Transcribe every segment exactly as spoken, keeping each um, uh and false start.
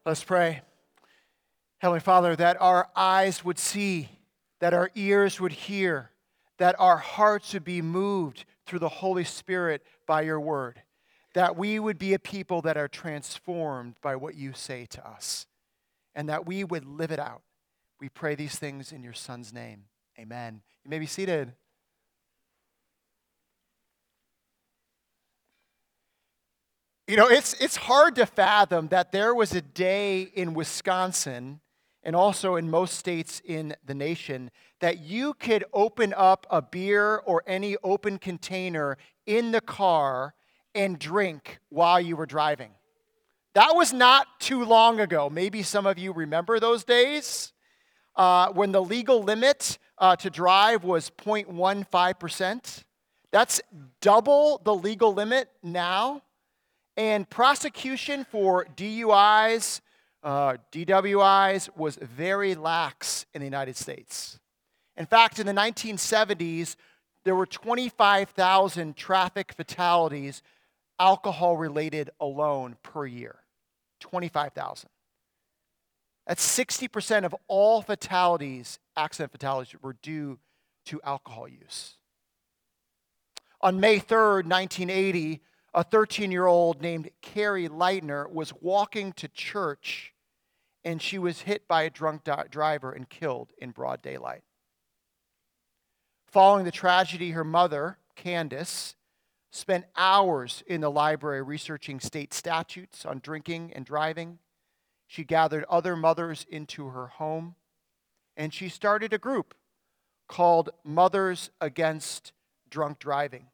Let's pray. Heavenly Father, that our eyes would see, that our ears would hear, that our hearts would be moved through the Holy Spirit by your word, that we would be a people that are transformed by what you say to us, and that we would live it out. We pray these things in your Son's name. Amen. You may be seated. You know, it's it's hard to fathom that there was a day in Wisconsin and also in most states in the nation that you could open up a beer or any open container in the car and drink while you were driving. That was not too long ago. Maybe some of you remember those days uh, when the legal limit uh, to drive was zero point one five percent. That's double the legal limit now. And prosecution for D U Is, uh, D W Is was very lax in the United States. In fact, in the nineteen seventies, there were twenty-five thousand traffic fatalities, alcohol-related alone, per year. twenty-five thousand. That's sixty percent of all fatalities, accident fatalities, were due to alcohol use. On May third, nineteen eighty, a thirteen-year-old named Carrie Leitner was walking to church, and she was hit by a drunk di- driver and killed in broad daylight. Following the tragedy, her mother, Candace, spent hours in the library researching state statutes on drinking and driving. She gathered other mothers into her home, and she started a group called Mothers Against Drunk Driving.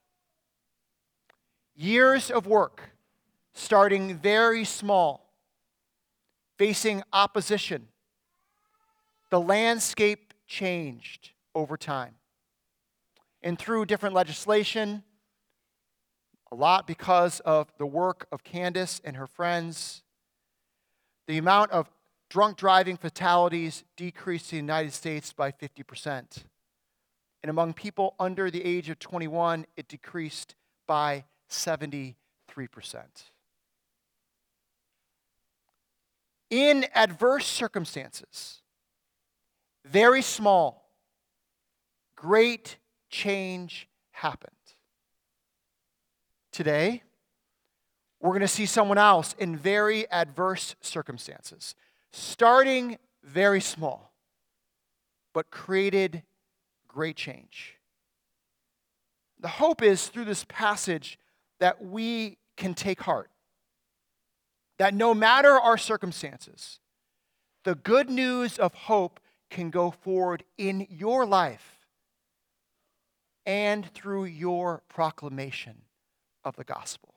Years of work, starting very small, facing opposition. The landscape changed over time. And through different legislation, a lot because of the work of Candace and her friends, the amount of drunk driving fatalities decreased in the United States by fifty percent. And among people under the age of twenty-one, it decreased by seventy-three percent. In adverse circumstances, very small, great change happened. Today, we're going to see someone else in very adverse circumstances, starting very small, but created great change. The hope is through this passage that we can take heart. That no matter our circumstances, the good news of hope can go forward in your life and through your proclamation of the gospel.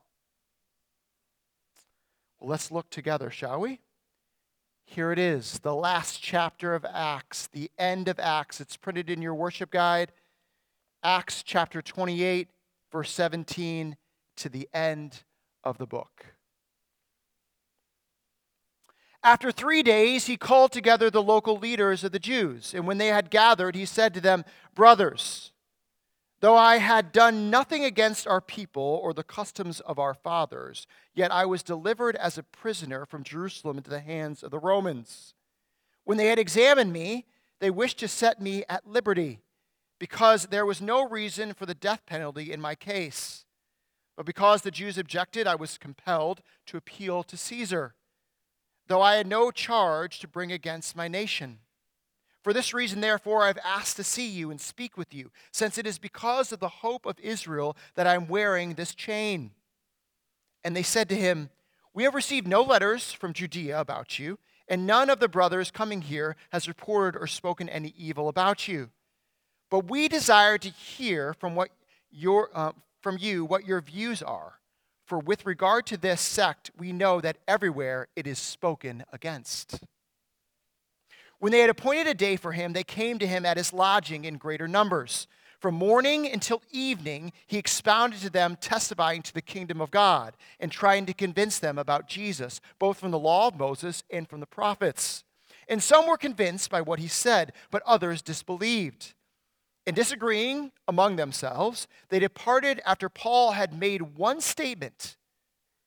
Well, let's look together, shall we? Here it is, the last chapter of Acts, the end of Acts. It's printed in your worship guide. Acts chapter twenty-eight, verse seventeen, to the end of the book. After three days, he called together the local leaders of the Jews, and when they had gathered, he said to them, "Brothers, though I had done nothing against our people or the customs of our fathers, yet I was delivered as a prisoner from Jerusalem into the hands of the Romans. When they had examined me, they wished to set me at liberty, because there was no reason for the death penalty in my case. But because the Jews objected, I was compelled to appeal to Caesar, though I had no charge to bring against my nation. For this reason, therefore, I have asked to see you and speak with you, since it is because of the hope of Israel that I am wearing this chain." And they said to him, "We have received no letters from Judea about you, and none of the brothers coming here has reported or spoken any evil about you. But we desire to hear from what your uh, from you what your views are. For with regard to this sect, we know that everywhere it is spoken against." When they had appointed a day for him, they came to him at his lodging in greater numbers. From morning until evening, he expounded to them, testifying to the kingdom of God and trying to convince them about Jesus, both from the law of Moses and from the prophets. And some were convinced by what he said, but others disbelieved. And disagreeing among themselves, they departed after Paul had made one statement: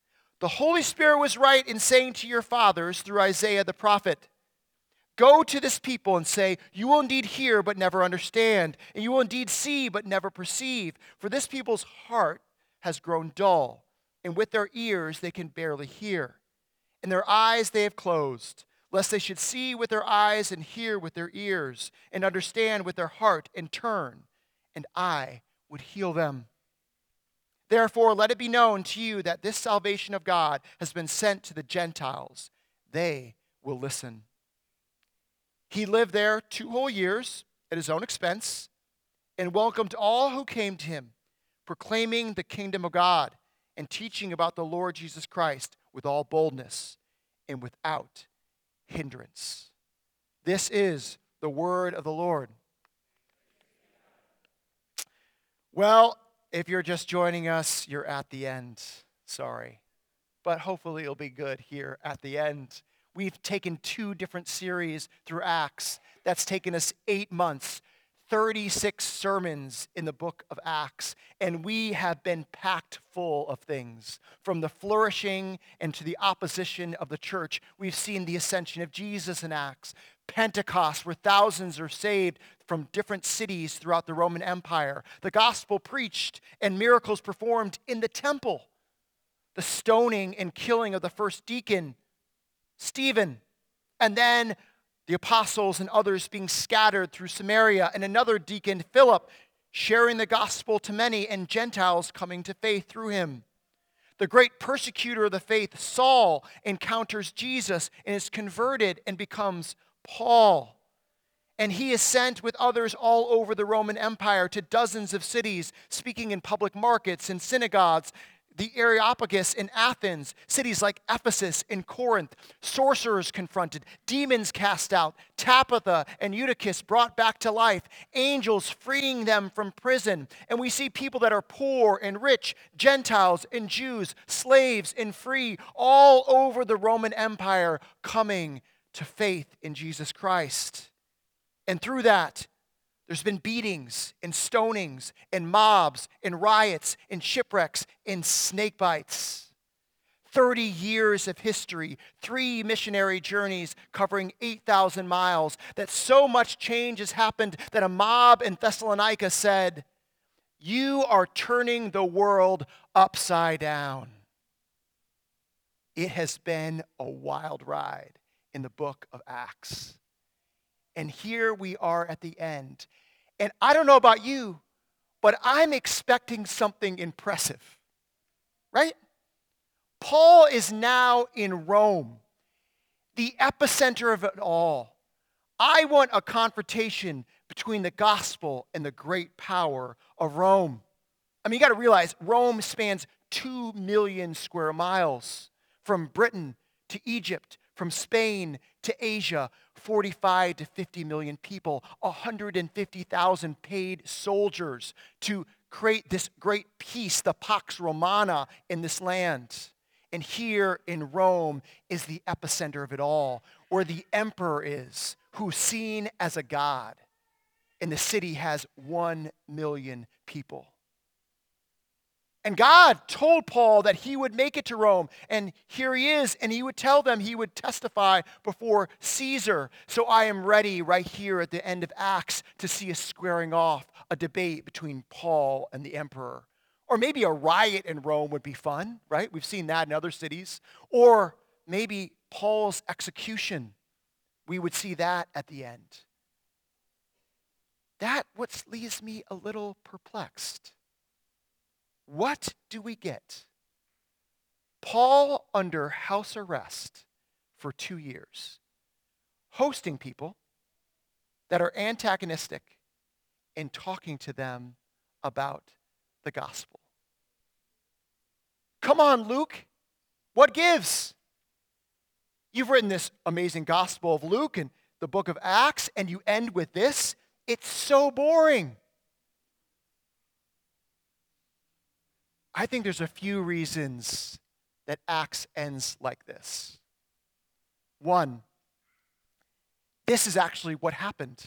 The Holy Spirit was right in saying to your fathers through Isaiah the prophet, go to this people and say, you will indeed hear but never understand, and you will indeed see but never perceive. For this people's heart has grown dull, and with their ears they can barely hear. And their eyes they have closed, lest they should see with their eyes and hear with their ears, and understand with their heart and turn, and I would heal them. Therefore, let it be known to you that this salvation of God has been sent to the Gentiles. They will listen. He lived there two whole years at his own expense and welcomed all who came to him, proclaiming the kingdom of God and teaching about the Lord Jesus Christ with all boldness and without hindrance. This is the word of the Lord. Well, if you're just joining us, you're at the end. Sorry. But hopefully it'll be good here at the end. We've taken two different series through Acts. That's taken us eight months, thirty-six sermons in the book of Acts. And we have been packed full of things. From the flourishing and to the opposition of the church, we've seen the ascension of Jesus in Acts. Pentecost, where thousands are saved from different cities throughout the Roman Empire. The gospel preached and miracles performed in the temple. The stoning and killing of the first deacon, Stephen, and then the apostles and others being scattered through Samaria, and another deacon, Philip, sharing the gospel to many, and Gentiles coming to faith through him. The great persecutor of the faith, Saul, encounters Jesus and is converted and becomes Paul. And he is sent with others all over the Roman Empire to dozens of cities, speaking in public markets and synagogues. The Areopagus in Athens, cities like Ephesus and Corinth, sorcerers confronted, demons cast out, Tabitha and Eutychus brought back to life, angels freeing them from prison. And we see people that are poor and rich, Gentiles and Jews, slaves and free, all over the Roman Empire coming to faith in Jesus Christ. And through that, there's been beatings and stonings and mobs and riots and shipwrecks and snake bites. thirty years of history, three missionary journeys covering eight thousand miles, that so much change has happened that a mob in Thessalonica said, you are turning the world upside down. It has been a wild ride in the book of Acts. And here we are at the end. And I don't know about you, but I'm expecting something impressive, right? Paul is now in Rome, the epicenter of it all. I want a confrontation between the gospel and the great power of Rome. I mean, you got to realize Rome spans two million square miles, from Britain to Egypt, from Spain to Asia, forty-five to fifty million people, one hundred fifty thousand paid soldiers to create this great peace, the Pax Romana, in this land. And here in Rome is the epicenter of it all, where the emperor is, who's seen as a god. And the city has one million people. And God told Paul that he would make it to Rome, and here he is, and he would tell them he would testify before Caesar. So I am ready right here at the end of Acts to see a squaring off, a debate between Paul and the emperor. Or maybe a riot in Rome would be fun, right? We've seen that in other cities. Or maybe Paul's execution. We would see that at the end. That what leaves me a little perplexed. What do we get? Paul under house arrest for two years, hosting people that are antagonistic and talking to them about the gospel. Come on, Luke. What gives? You've written this amazing gospel of Luke and the book of Acts, and you end with this. It's so boring. I think there's a few reasons that Acts ends like this. One, this is actually what happened.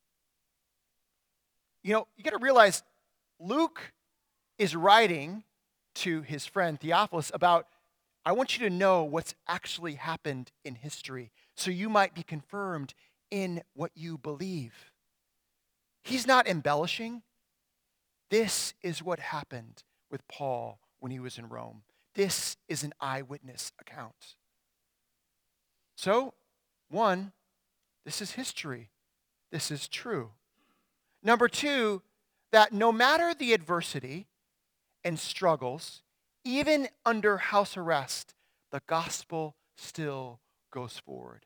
You know, you got to realize Luke is writing to his friend Theophilus about I want you to know what's actually happened in history so you might be confirmed in what you believe. He's not embellishing. This is what happened with Paul when he was in Rome. This is an eyewitness account. So, one, this is history. This is true. Number two, that no matter the adversity and struggles, even under house arrest, the gospel still goes forward.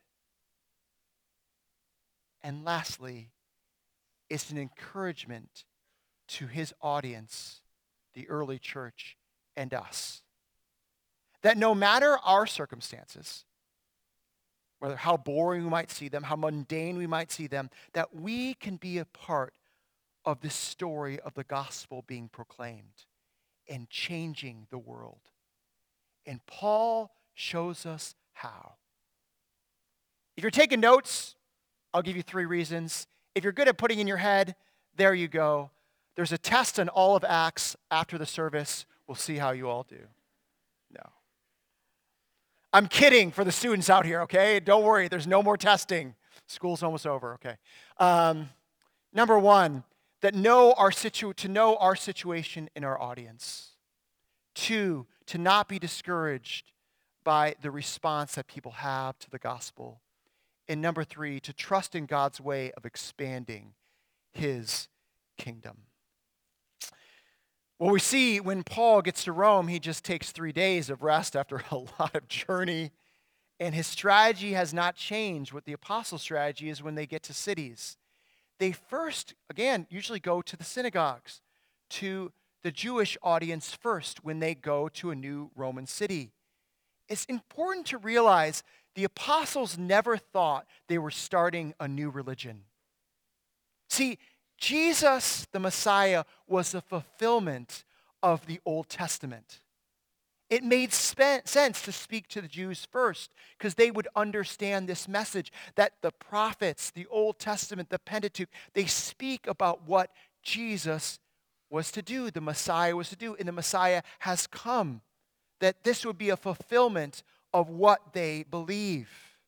And lastly, it's an encouragement to his audience, the early church, and us. That no matter our circumstances, whether how boring we might see them, how mundane we might see them, that we can be a part of this story of the gospel being proclaimed and changing the world. And Paul shows us how. If you're taking notes, I'll give you three reasons. If you're good at putting in your head, there you go. There's a test on all of Acts after the service. We'll see how you all do. No. I'm kidding for the students out here, okay? Don't worry, there's no more testing. School's almost over, okay? Um, number one, that know our situ- to know our situation in our audience. Two, to not be discouraged by the response that people have to the gospel. And number three, to trust in God's way of expanding his kingdom. Well, we see when Paul gets to Rome, he just takes three days of rest after a lot of journey. And his strategy has not changed. What the apostles' strategy is when they get to cities. They first, again, usually go to the synagogues, to the Jewish audience first when they go to a new Roman city. It's important to realize the apostles never thought they were starting a new religion. See, Jesus, the Messiah, was the fulfillment of the Old Testament. It made sense to speak to the Jews first because they would understand this message that the prophets, the Old Testament, the Pentateuch, they speak about what Jesus was to do, the Messiah was to do, and the Messiah has come. That this would be a fulfillment of what they believe.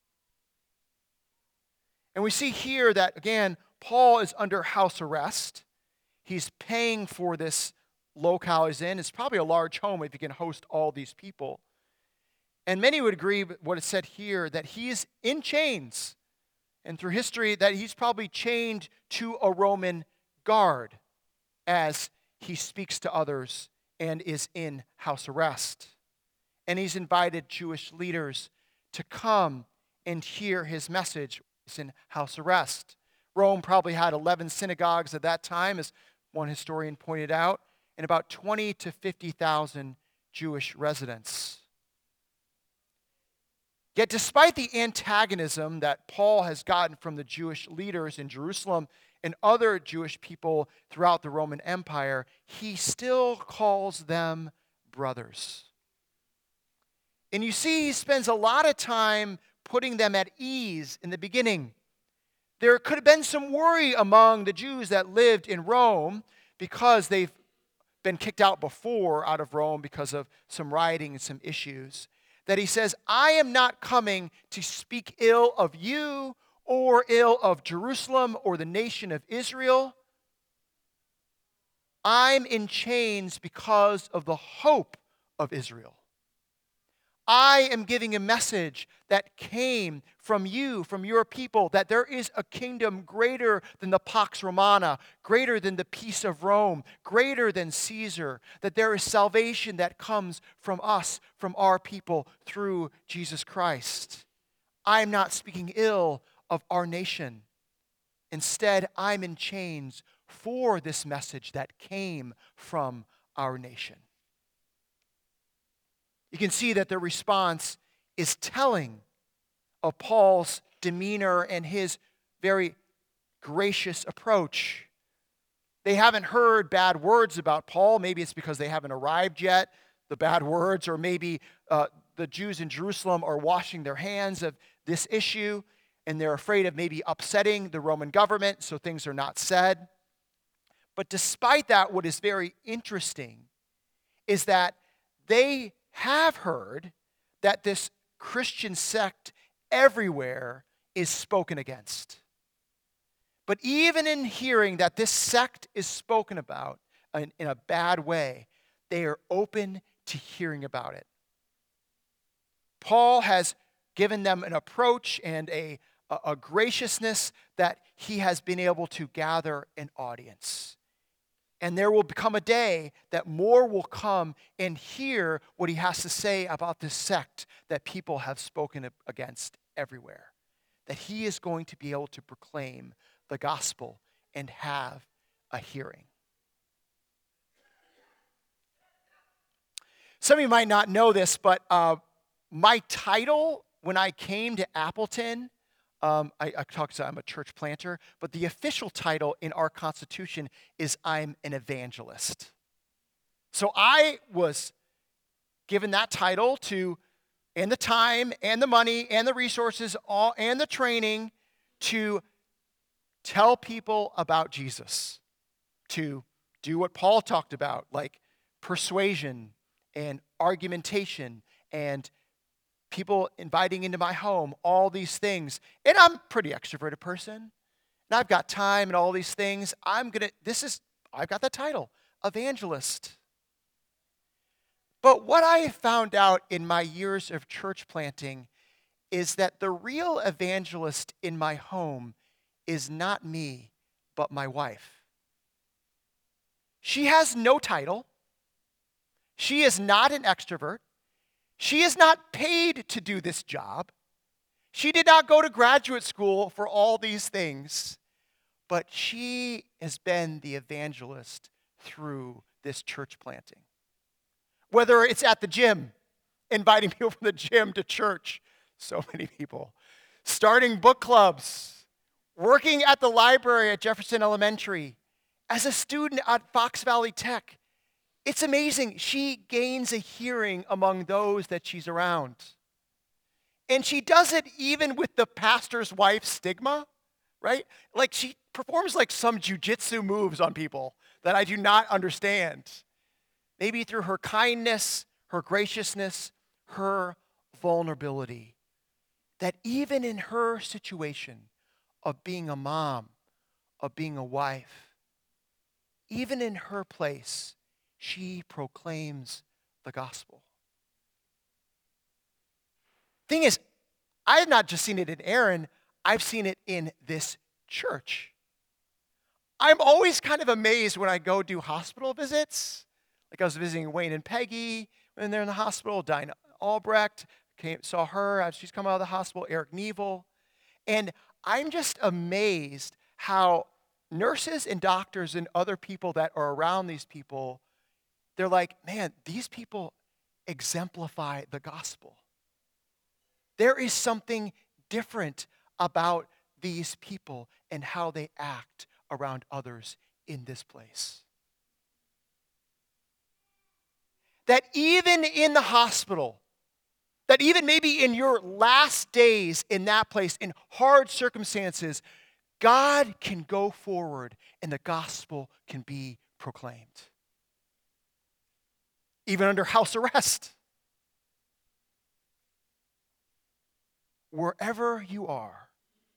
And we see here that, again, Paul is under house arrest. He's paying for this locale he's in. It's probably a large home if you can host all these people. And many would agree with what is said here, that he is in chains. And through history, that he's probably chained to a Roman guard as he speaks to others and is in house arrest. And he's invited Jewish leaders to come and hear his message. He's in house arrest. Rome probably had eleven synagogues at that time, as one historian pointed out, and about twenty to fifty thousand Jewish residents. Yet despite the antagonism that Paul has gotten from the Jewish leaders in Jerusalem and other Jewish people throughout the Roman Empire, he still calls them brothers. And you see, he spends a lot of time putting them at ease in the beginning. There could have been some worry among the Jews that lived in Rome because they've been kicked out before out of Rome because of some rioting and some issues. That he says, I am not coming to speak ill of you or ill of Jerusalem or the nation of Israel. I'm in chains because of the hope of Israel. I am giving a message that came from you, from your people, that there is a kingdom greater than the Pax Romana, greater than the peace of Rome, greater than Caesar, that there is salvation that comes from us, from our people, through Jesus Christ. I'm not speaking ill of our nation. Instead, I'm in chains for this message that came from our nation. You can see that the response is telling of Paul's demeanor and his very gracious approach. They haven't heard bad words about Paul. Maybe it's because they haven't arrived yet, the bad words, or maybe uh, the Jews in Jerusalem are washing their hands of this issue, and they're afraid of maybe upsetting the Roman government, so things are not said. But despite that, what is very interesting is that they have heard that this Christian sect everywhere is spoken against. But even in hearing that this sect is spoken about in, in a bad way, they are open to hearing about it. Paul has given them an approach and a, a, a graciousness that he has been able to gather an audience. And there will become a day that more will come and hear what he has to say about this sect that people have spoken against everywhere. That he is going to be able to proclaim the gospel and have a hearing. Some of you might not know this, but uh, my title when I came to Appleton, um, I, I talked to I'm a church planter, but the official title in our Constitution is I'm an evangelist. So I was given that title to, and the time, and the money, and the resources, all, and the training to tell people about Jesus, to do what Paul talked about, like persuasion and argumentation and people inviting into my home, all these things. And I'm a pretty extroverted person. And I've got time and all these things. I'm going to, this is, I've got the title, evangelist. But what I found out in my years of church planting is that the real evangelist in my home is not me, but my wife. She has no title. She is not an extrovert. She is not paid to do this job. She did not go to graduate school for all these things, but she has been the evangelist through this church planting. Whether it's at the gym, inviting people from the gym to church, so many people, starting book clubs, working at the library at Jefferson Elementary, as a student at Fox Valley Tech. It's amazing. She gains a hearing among those that she's around. And she does it even with the pastor's wife stigma, right? Like she performs like some jujitsu moves on people that I do not understand. Maybe through her kindness, her graciousness, her vulnerability. That even in her situation of being a mom, of being a wife, even in her place, she proclaims the gospel. Thing is, I have not just seen it in Aaron, I've seen it in this church. I'm always kind of amazed when I go do hospital visits. Like I was visiting Wayne and Peggy when they're in the hospital, Dinah Albrecht, came, saw her as she's come out of the hospital, Eric Neville. And I'm just amazed how nurses and doctors and other people that are around these people, they're like, man, these people exemplify the gospel. There is something different about these people and how they act around others in this place. That even in the hospital, that even maybe in your last days in that place, in hard circumstances, God can go forward and the gospel can be proclaimed. Even under house arrest. Wherever you are,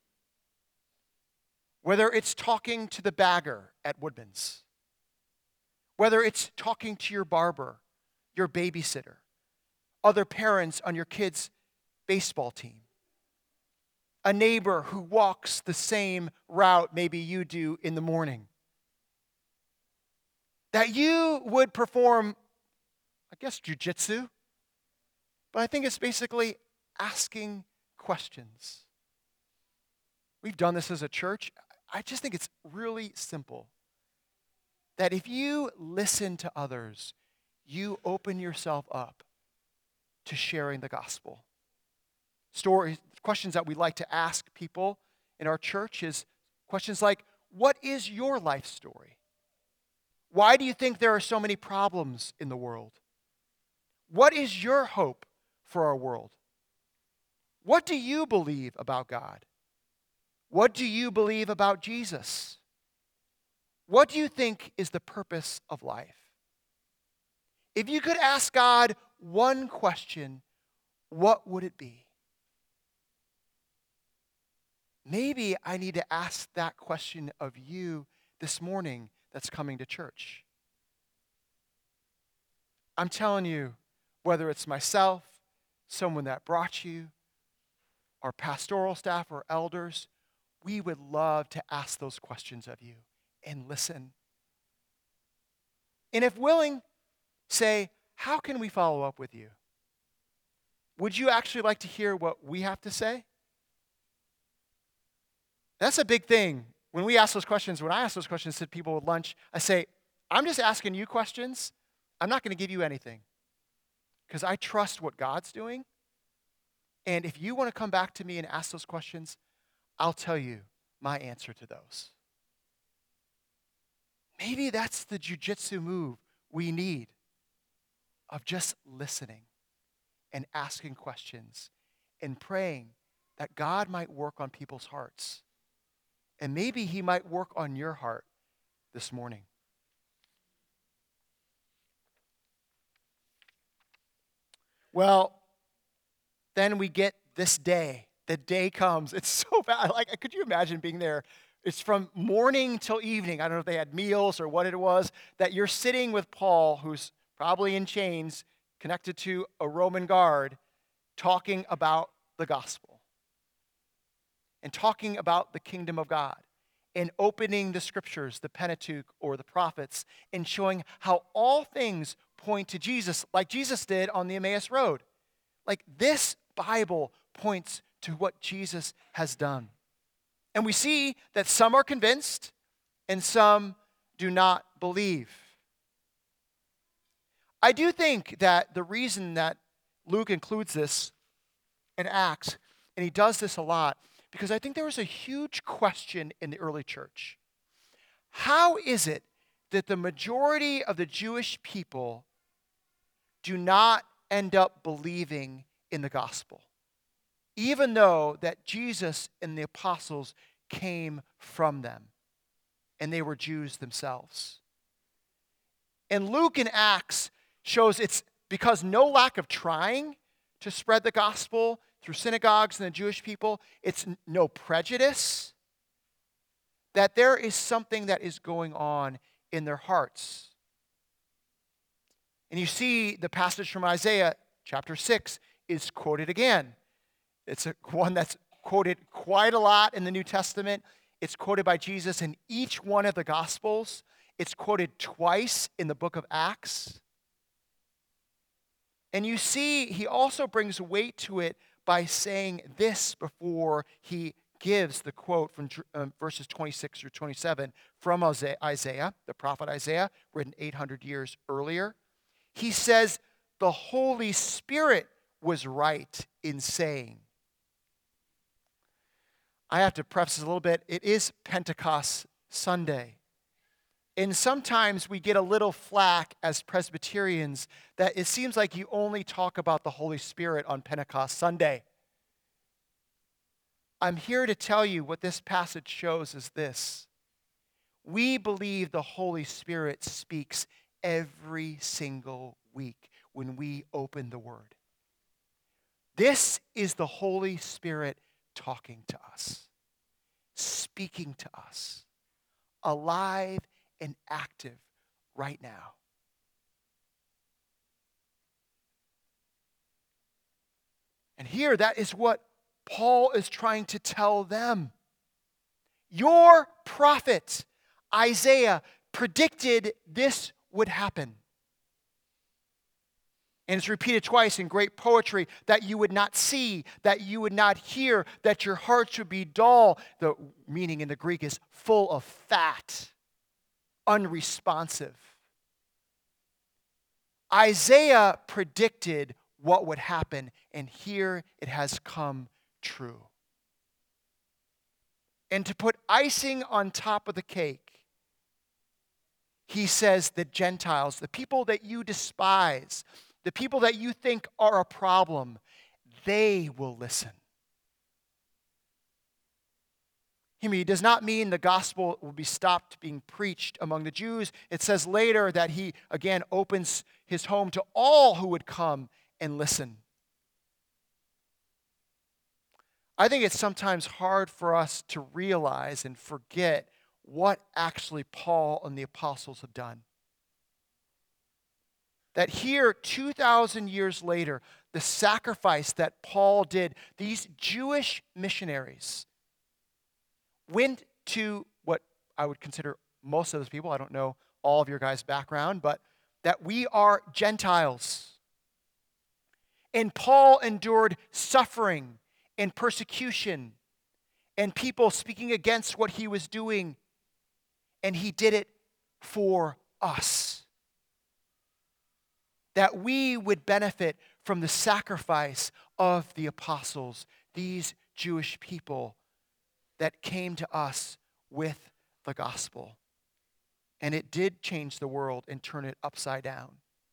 whether it's talking to the bagger at Woodman's, whether it's talking to your barber, your babysitter, other parents on your kids' baseball team, a neighbor who walks the same route maybe you do in the morning, that you would perform, I guess, jujitsu, but I think it's basically asking questions. We've done this as a church. I just think it's really simple. That if you listen to others, you open yourself up to sharing the gospel. Stories, questions that we like to ask people in our church is questions like, what is your life story? Why do you think there are so many problems in the world? What is your hope for our world? What do you believe about God? What do you believe about Jesus? What do you think is the purpose of life? If you could ask God one question, what would it be? Maybe I need to ask that question of you this morning that's coming to church. I'm telling you, whether it's myself, someone that brought you, our pastoral staff or elders, we would love to ask those questions of you and listen. And if willing, say, how can we follow up with you? Would you actually like to hear what we have to say? That's a big thing. When we ask those questions, when I ask those questions to people at lunch, I say, I'm just asking you questions. I'm not going to give you anything because I trust what God's doing. And if you want to come back to me and ask those questions, I'll tell you my answer to those. Maybe that's the jujitsu move we need of just listening and asking questions and praying that God might work on people's hearts. And maybe he might work on your heart this morning. Well, then we get this day. The day comes. It's so bad. Like, could you imagine being there? It's from morning till evening. I don't know if they had meals or what it was, that you're sitting with Paul, who's probably in chains, connected to a Roman guard, talking about the gospel and talking about the kingdom of God and opening the scriptures, the Pentateuch or the prophets, and showing how all things point to Jesus, like Jesus did on the Emmaus Road. Like, this Bible points to what Jesus has done. And we see that some are convinced and some do not believe. I do think that the reason that Luke includes this in Acts, and he does this a lot, because I think there was a huge question in the early church. How is it that the majority of the Jewish people do not end up believing in the gospel, even though that Jesus and the apostles came from them, and they were Jews themselves? And Luke in Acts shows it's because no lack of trying to spread the gospel through synagogues and the Jewish people, it's no prejudice, that there is something that is going on in their hearts. And you see the passage from Isaiah chapter six is quoted again. It's a, one that's quoted quite a lot in the New Testament. It's quoted by Jesus in each one of the Gospels. It's quoted twice in the book of Acts. And you see, he also brings weight to it by saying this before he gives the quote from um, verses twenty-six through twenty-seven from Isaiah, the prophet Isaiah, written eight hundred years earlier. He says, the Holy Spirit was right in saying. I have to preface this a little bit. It is Pentecost Sunday. And sometimes we get a little flack as Presbyterians that it seems like you only talk about the Holy Spirit on Pentecost Sunday. I'm here to tell you what this passage shows is this. We believe the Holy Spirit speaks every single week when we open the Word. This is the Holy Spirit talking to us, speaking to us, alive and active right now. And here, that is what Paul is trying to tell them. Your prophet, Isaiah, predicted this would happen. And it's repeated twice in great poetry, that you would not see, that you would not hear, that your hearts would be dull. The meaning in the Greek is full of fat, unresponsive. Isaiah predicted what would happen, and here it has come true. And to put icing on top of the cake, he says the Gentiles, the people that you despise, the people that you think are a problem, they will listen. He does not mean the gospel will be stopped being preached among the Jews. It says later that he, again, opens his home to all who would come and listen. I think it's sometimes hard for us to realize and forget what actually Paul and the apostles have done. That here, two thousand years later, the sacrifice that Paul did, these Jewish missionaries went to what I would consider most of those people, I don't know all of your guys' background, but that we are Gentiles. And Paul endured suffering and persecution and people speaking against what he was doing, and he did it for us. That we would benefit from the sacrifice of the apostles, these Jewish people that came to us with the gospel. And it did change the world and turn it upside down.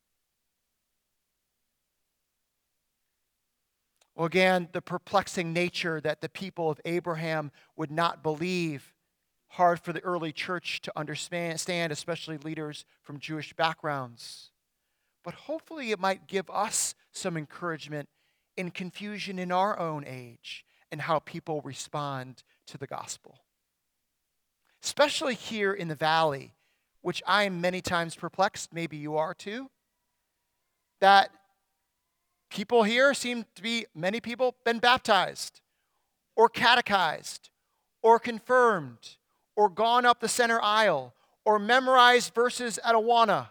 Well, again, the perplexing nature that the people of Abraham would not believe, hard for the early church to understand, especially leaders from Jewish backgrounds. But hopefully it might give us some encouragement in confusion in our own age and how people respond to the gospel. Especially here in the valley, which I am many times perplexed, maybe you are too, that people here seem to be, many people, been baptized or catechized or confirmed or gone up the center aisle or memorized verses at Awana.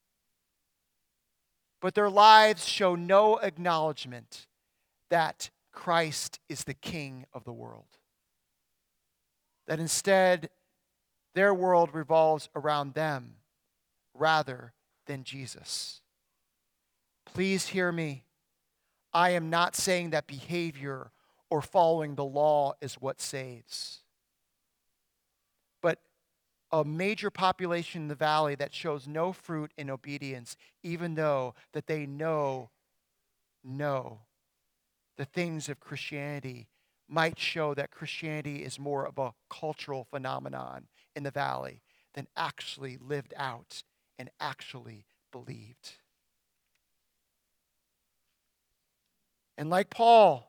But their lives show no acknowledgement that Christ is the King of the world. That instead, their world revolves around them rather than Jesus. Please hear me. I am not saying that behavior or following the law is what saves. But a major population in the valley that shows no fruit in obedience, even though that they know, know the things of Christianity, might show that Christianity is more of a cultural phenomenon in the valley than actually lived out and actually believed. And like Paul,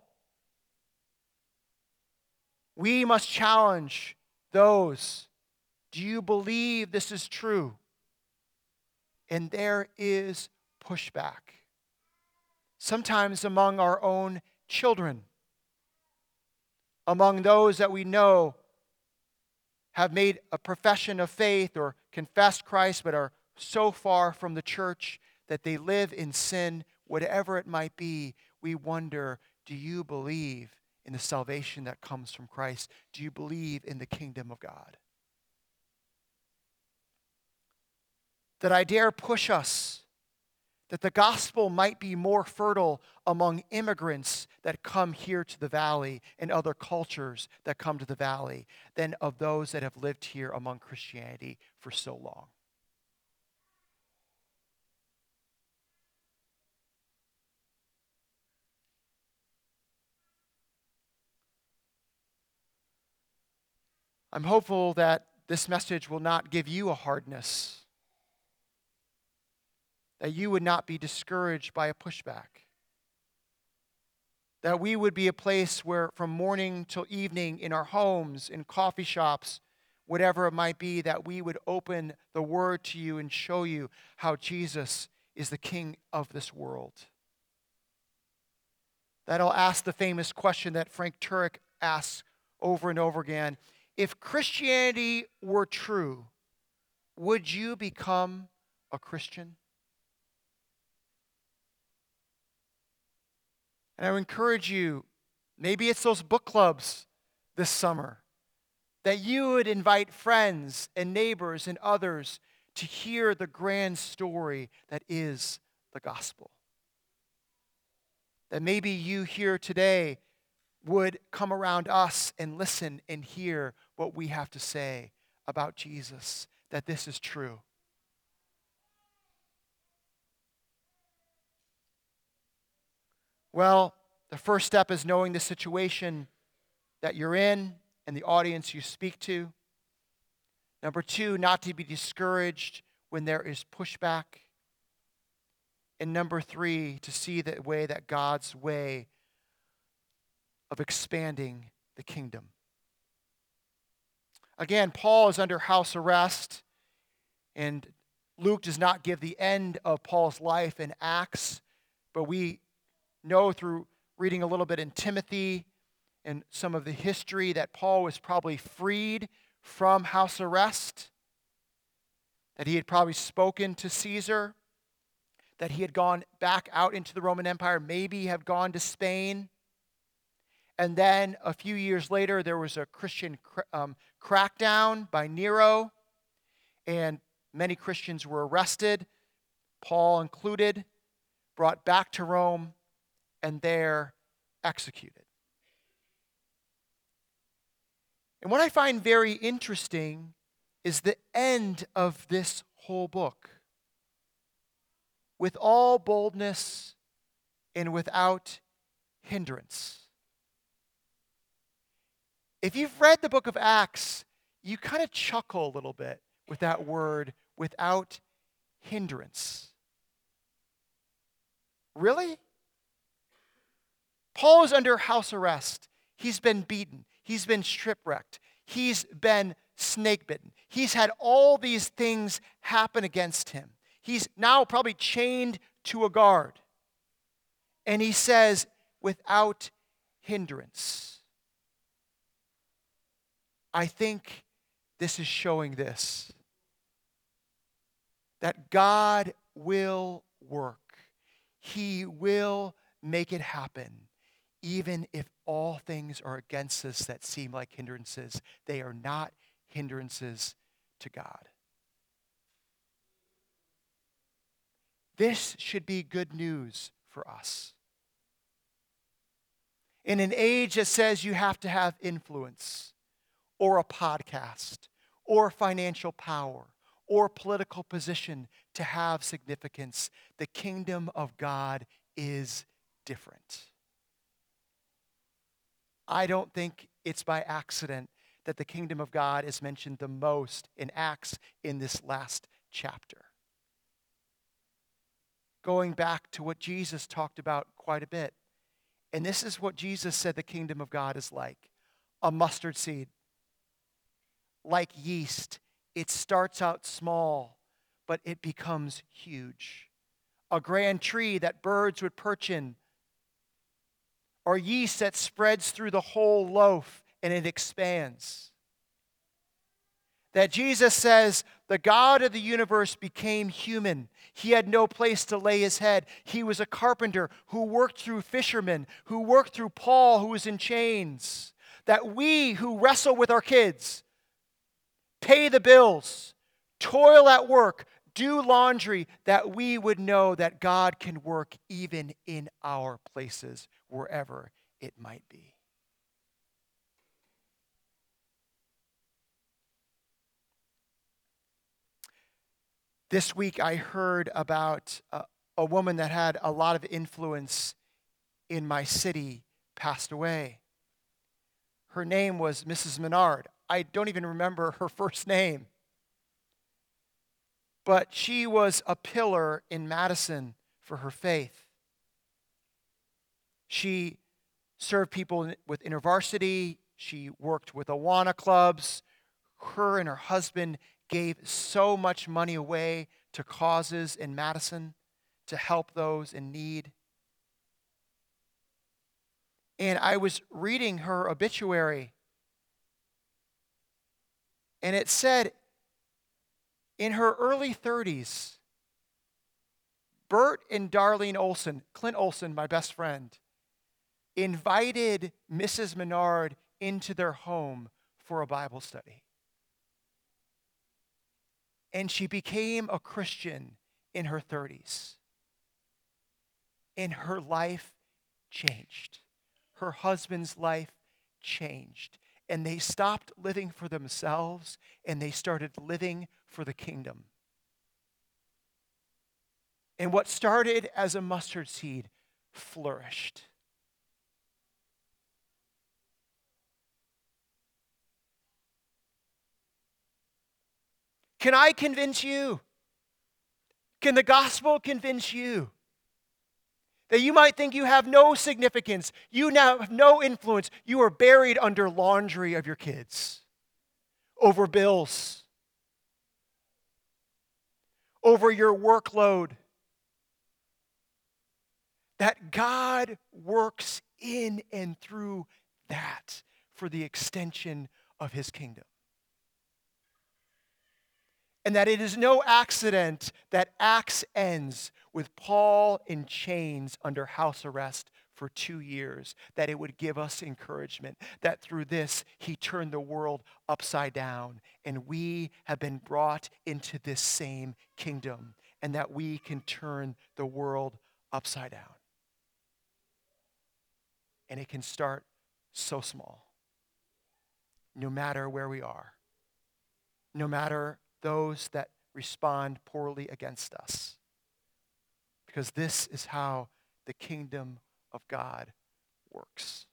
we must challenge those. Do you believe this is true? And there is pushback. Sometimes among our own children, among those that we know have made a profession of faith or confessed Christ but are so far from the church that they live in sin, whatever it might be. We wonder, do you believe in the salvation that comes from Christ? Do you believe in the kingdom of God? That I dare push us, that the gospel might be more fertile among immigrants that come here to the valley and other cultures that come to the valley than of those that have lived here among Christianity for so long. I'm hopeful that this message will not give you a hardness, that you would not be discouraged by a pushback, that we would be a place where from morning till evening in our homes, in coffee shops, whatever it might be, that we would open the word to you and show you how Jesus is the King of this world. That I'll ask the famous question that Frank Turek asks over and over again. If Christianity were true, would you become a Christian? And I would encourage you, maybe it's those book clubs this summer, that you would invite friends and neighbors and others to hear the grand story that is the gospel. That maybe you here today would come around us and listen and hear what we have to say about Jesus, that this is true. Well, the first step is knowing the situation that you're in and the audience you speak to. Number two, not to be discouraged when there is pushback. And number three, to see the way that God's way of expanding the kingdom. Again, Paul is under house arrest, and Luke does not give the end of Paul's life in Acts, but we know through reading a little bit in Timothy and some of the history that Paul was probably freed from house arrest, that he had probably spoken to Caesar, that he had gone back out into the Roman Empire, maybe have gone to Spain. And then a few years later, there was a Christian um, crackdown by Nero, and many Christians were arrested, Paul included, brought back to Rome, and there executed. And what I find very interesting is the end of this whole book. With all boldness and without hindrance. If you've read the book of Acts, you kind of chuckle a little bit with that word, without hindrance. Really? Paul is under house arrest. He's been beaten. He's been shipwrecked. He's been snake bitten. He's had all these things happen against him. He's now probably chained to a guard. And he says, without hindrance. I think this is showing this. That God will work. He will make it happen. Even if all things are against us that seem like hindrances, they are not hindrances to God. This should be good news for us. In an age that says you have to have influence, or a podcast, or financial power, or political position to have significance, the kingdom of God is different. I don't think it's by accident that the kingdom of God is mentioned the most in Acts in this last chapter. Going back to what Jesus talked about quite a bit. And this is what Jesus said the kingdom of God is like. A mustard seed. Like yeast. It starts out small, but it becomes huge. A grand tree that birds would perch in. Or yeast that spreads through the whole loaf and it expands. That Jesus says, the God of the universe became human. He had no place to lay his head. He was a carpenter who worked through fishermen, who worked through Paul, who was in chains. That we who wrestle with our kids, pay the bills, toil at work, do laundry, that we would know that God can work even in our places, wherever it might be. This week I heard about a, a woman that had a lot of influence in my city passed away. Her name was Missus Menard. I don't even remember her first name. But she was a pillar in Madison for her faith. She served people with InterVarsity. She worked with Awana clubs. Her and her husband gave so much money away to causes in Madison to help those in need. And I was reading her obituary, and it said, in her early thirties, Bert and Darlene Olson, Clint Olson, my best friend, invited Missus Menard into their home for a Bible study. And she became a Christian in her thirties. And her life changed. Her husband's life changed. And they stopped living for themselves, and they started living for the kingdom. And what started as a mustard seed flourished. Can I convince you? Can the gospel convince you That you might think you have no significance, you now have no influence. You are buried under laundry of your kids, over bills, over your workload. That God works in and through that for the extension of his kingdom. And that it is no accident that Acts ends with Paul in chains under house arrest for two years, that it would give us encouragement, that through this he turned the world upside down, and we have been brought into this same kingdom, and that we can turn the world upside down. And it can start so small, no matter where we are, no matter those that respond poorly against us. Because this is how the kingdom of God works.